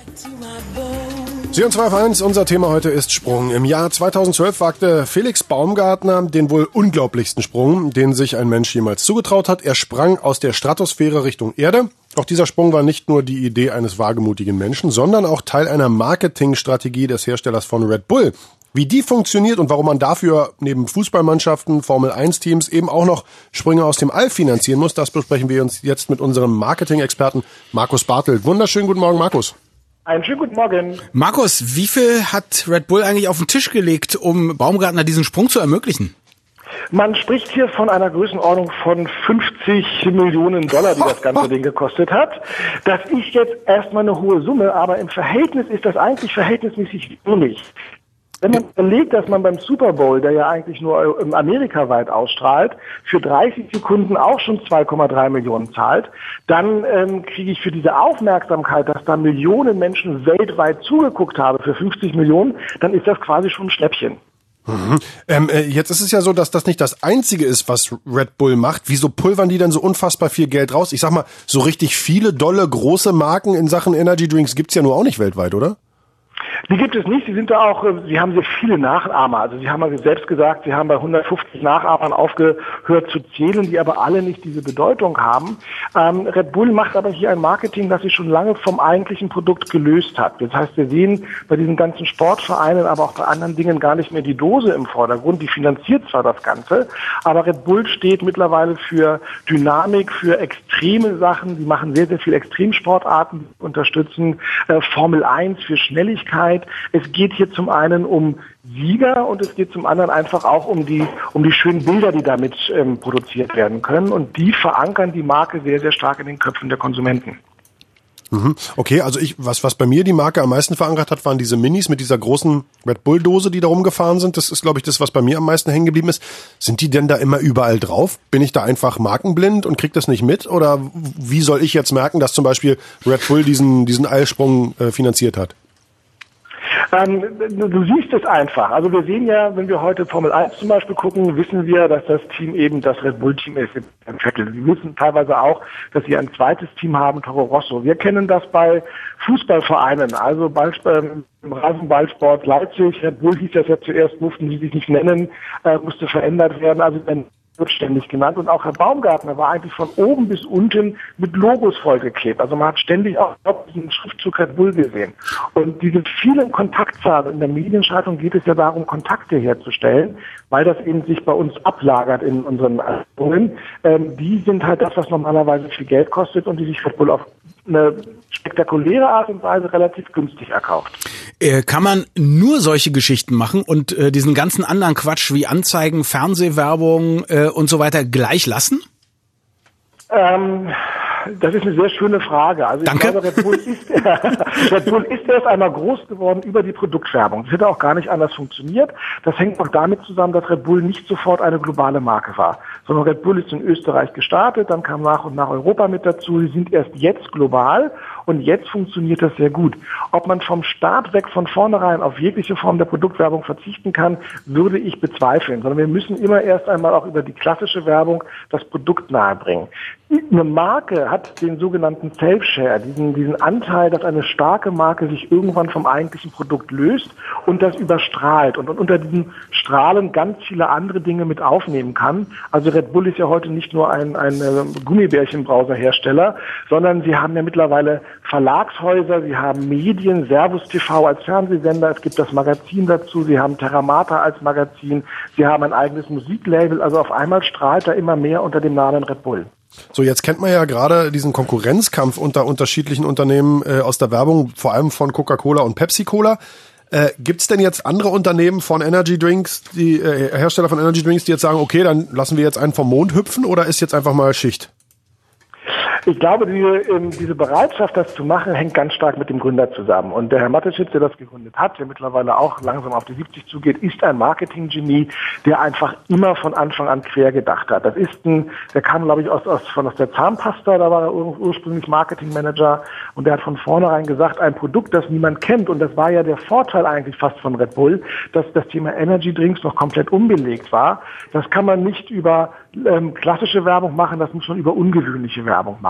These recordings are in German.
Sie und 2 auf 1, unser Thema heute ist Sprung. Im Jahr 2012 wagte Felix Baumgartner den wohl unglaublichsten Sprung, den sich ein Mensch jemals zugetraut hat. Er sprang aus der Stratosphäre Richtung Erde. Doch dieser Sprung war nicht nur die Idee eines wagemutigen Menschen, sondern auch Teil einer Marketingstrategie des Herstellers von Red Bull. Wie die funktioniert und warum man dafür neben Fußballmannschaften, Formel-1-Teams eben auch noch Sprünge aus dem All finanzieren muss, das besprechen wir uns jetzt mit unserem Marketing-Experten Markus Bartelt. Wunderschönen guten Morgen, Markus. Einen schönen guten Morgen. Markus, wie viel hat Red Bull eigentlich auf den Tisch gelegt, um Baumgartner diesen Sprung zu ermöglichen? Man spricht hier von einer Größenordnung von 50 Millionen $, die das ganze Ding gekostet hat. Das ist jetzt erstmal eine hohe Summe, aber im Verhältnis ist das eigentlich verhältnismäßig wenig. Wenn man überlegt, dass man beim Super Bowl, der ja eigentlich nur amerikaweit ausstrahlt, für 30 Sekunden auch schon 2,3 Millionen zahlt, dann kriege ich für diese Aufmerksamkeit, dass da Millionen Menschen weltweit zugeguckt haben für 50 Millionen, dann ist das quasi schon ein Schnäppchen. Mhm. Jetzt ist es ja so, dass das nicht das Einzige ist, was Red Bull macht. Wieso pulvern die denn so unfassbar viel Geld raus? Ich sag mal, so richtig viele dolle, große Marken in Sachen Energy Drinks gibt's ja nur auch nicht weltweit, oder? Die gibt es nicht. Sie sind da auch, sie haben sehr viele Nachahmer. Also sie haben ja selbst gesagt, sie haben bei 150 Nachahmern aufgehört zu zählen, die aber alle nicht diese Bedeutung haben. Red Bull macht aber hier ein Marketing, das sich schon lange vom eigentlichen Produkt gelöst hat. Das heißt, wir sehen bei diesen ganzen Sportvereinen, aber auch bei anderen Dingen gar nicht mehr die Dose im Vordergrund. Die finanziert zwar das Ganze, aber Red Bull steht mittlerweile für Dynamik, für extreme Sachen. Sie machen sehr, sehr viele Extremsportarten, unterstützen Formel 1 für Schnelligkeit. Es geht hier zum einen um Sieger und es geht zum anderen einfach auch um die schönen Bilder, die damit produziert werden können. Und die verankern die Marke sehr, sehr stark in den Köpfen der Konsumenten. Okay, also was bei mir die Marke am meisten verankert hat, waren diese Minis mit dieser großen Red Bull Dose, die da rumgefahren sind. Das ist, glaube ich, das, was bei mir am meisten hängen geblieben ist. Sind die denn da immer überall drauf? Bin ich da einfach markenblind und krieg das nicht mit? Oder wie soll ich jetzt merken, dass zum Beispiel Red Bull diesen Eilsprung finanziert hat? Du siehst es einfach. Also wir sehen ja, wenn wir heute Formel 1 zum Beispiel gucken, wissen wir, dass das Team eben das Red Bull Team ist im Vettel. Wir wissen teilweise auch, dass sie ein zweites Team haben, Toro Rosso. Wir kennen das bei Fußballvereinen, also im Rasenballsport Leipzig. Red Bull hieß das ja zuerst, durften sie sich nicht nennen, musste verändert werden. Also wird ständig genannt. Und auch Herr Baumgartner war eigentlich von oben bis unten mit Logos vollgeklebt. Also man hat ständig auch diesen Schriftzug Red Bull gesehen. Und diese vielen Kontaktzahlen in der Medienschaltung geht es ja darum, Kontakte herzustellen, weil das eben sich bei uns ablagert in unseren Albumen. Die sind halt das, was normalerweise viel Geld kostet und die sich Red Bull auf eine spektakuläre Art und Weise relativ günstig erkauft. Kann man nur solche Geschichten machen und diesen ganzen anderen Quatsch wie Anzeigen, Fernsehwerbung und so weiter gleich lassen? Das ist eine sehr schöne Frage. Also ich glaube, Red Bull ist erst einmal groß geworden über die Produktwerbung. Das hätte auch gar nicht anders funktioniert. Das hängt auch damit zusammen, dass Red Bull nicht sofort eine globale Marke war, sondern Red Bull ist in Österreich gestartet, dann kam nach und nach Europa mit dazu. Sie sind erst jetzt global und jetzt funktioniert das sehr gut. Ob man vom Start weg von vornherein auf jegliche Form der Produktwerbung verzichten kann, würde ich bezweifeln, sondern wir müssen immer erst einmal auch über die klassische Werbung das Produkt nahebringen. Eine Marke hat den sogenannten Self-Share, diesen Anteil, dass eine starke Marke sich irgendwann vom eigentlichen Produkt löst und das überstrahlt und unter diesen Strahlen ganz viele andere Dinge mit aufnehmen kann. Also Red Bull ist ja heute nicht nur ein Gummibärchenbrauserhersteller, sondern sie haben ja mittlerweile Verlagshäuser, sie haben Medien, Servus TV als Fernsehsender, es gibt das Magazin dazu, sie haben Terramata als Magazin, sie haben ein eigenes Musiklabel, also auf einmal strahlt da immer mehr unter dem Namen Red Bull. So, jetzt kennt man ja gerade diesen Konkurrenzkampf unter unterschiedlichen Unternehmen aus der Werbung, vor allem von Coca-Cola und Pepsi-Cola. Gibt's denn jetzt andere Unternehmen von Energy Drinks, die Hersteller von Energy Drinks, die jetzt sagen, okay, dann lassen wir jetzt einen vom Mond hüpfen, oder ist jetzt einfach mal Schicht? Ich glaube, diese Bereitschaft, das zu machen, hängt ganz stark mit dem Gründer zusammen. Und der Herr Mateschitz, der das gegründet hat, der mittlerweile auch langsam auf die 70 zugeht, ist ein Marketing-Genie, der einfach immer von Anfang an quer gedacht hat. Der kam, glaube ich, aus der Zahnpasta, da war er ursprünglich Marketingmanager, und der hat von vornherein gesagt, ein Produkt, das niemand kennt, und das war ja der Vorteil eigentlich fast von Red Bull, dass das Thema Energy Drinks noch komplett unbelegt war. Das kann man nicht über klassische Werbung machen, das muss man über ungewöhnliche Werbung machen.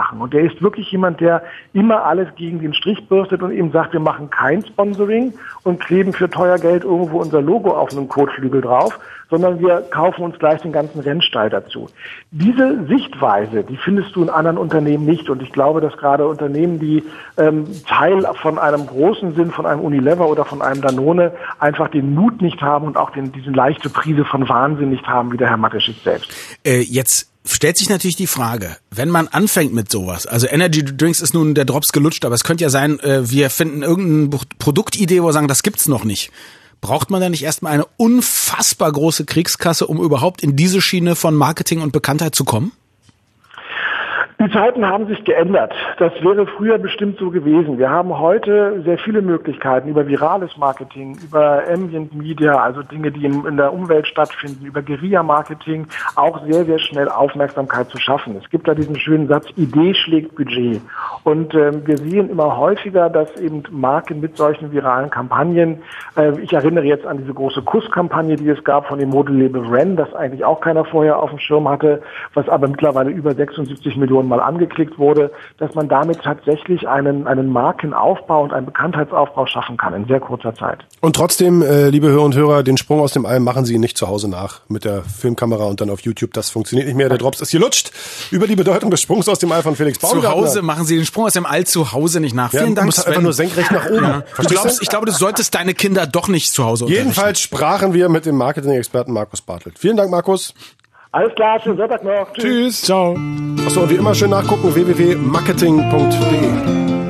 machen. Und der ist wirklich jemand, der immer alles gegen den Strich bürstet und eben sagt, wir machen kein Sponsoring und kleben für teuer Geld irgendwo unser Logo auf einem Kotflügel drauf, sondern wir kaufen uns gleich den ganzen Rennstall dazu. Diese Sichtweise, die findest du in anderen Unternehmen nicht. Und ich glaube, dass gerade Unternehmen, die Teil von einem großen sind, von einem Unilever oder von einem Danone, einfach den Mut nicht haben und auch diese leichte Prise von Wahnsinn nicht haben, wie der Herr Mateschitz selbst. Jetzt stellt sich natürlich die Frage, wenn man anfängt mit sowas, also Energy Drinks ist nun der Drops gelutscht, aber es könnte ja sein, wir finden irgendeine Produktidee, wo wir sagen, das gibt's noch nicht. Braucht man da nicht erstmal eine unfassbar große Kriegskasse, um überhaupt in diese Schiene von Marketing und Bekanntheit zu kommen? Die Zeiten haben sich geändert. Das wäre früher bestimmt so gewesen. Wir haben heute sehr viele Möglichkeiten über virales Marketing, über Ambient Media, also Dinge, die in der Umwelt stattfinden, über Guerilla-Marketing, auch sehr, sehr schnell Aufmerksamkeit zu schaffen. Es gibt da diesen schönen Satz, Idee schlägt Budget. Und wir sehen immer häufiger, dass eben Marken mit solchen viralen Kampagnen, ich erinnere jetzt an diese große Kusskampagne, die es gab von dem Modelabel Ren, das eigentlich auch keiner vorher auf dem Schirm hatte, was aber mittlerweile über 76 Millionen Mal angeklickt wurde, dass man damit tatsächlich einen Markenaufbau und einen Bekanntheitsaufbau schaffen kann in sehr kurzer Zeit. Und trotzdem, liebe Hörer und Hörer, den Sprung aus dem All machen Sie nicht zu Hause nach mit der Filmkamera und dann auf YouTube. Das funktioniert nicht mehr. Der Drops ist hier lutscht. Über die Bedeutung des Sprungs aus dem All von Felix Baumgartner. Zu Hause machen Sie den Sprung aus dem All zu Hause nicht nach. Ja, Vielen Dank, Sven. Du musst einfach nur senkrecht nach oben. Ja. Ich glaube, du solltest deine Kinder doch nicht zu Hause unterrichten. Jedenfalls sprachen wir mit dem Marketing-Experten Markus Bartelt. Vielen Dank, Markus. Alles klar, schönen Sonntag noch. Tschüss. Ciao. Achso, und wie immer schön nachgucken, www.marketing.de.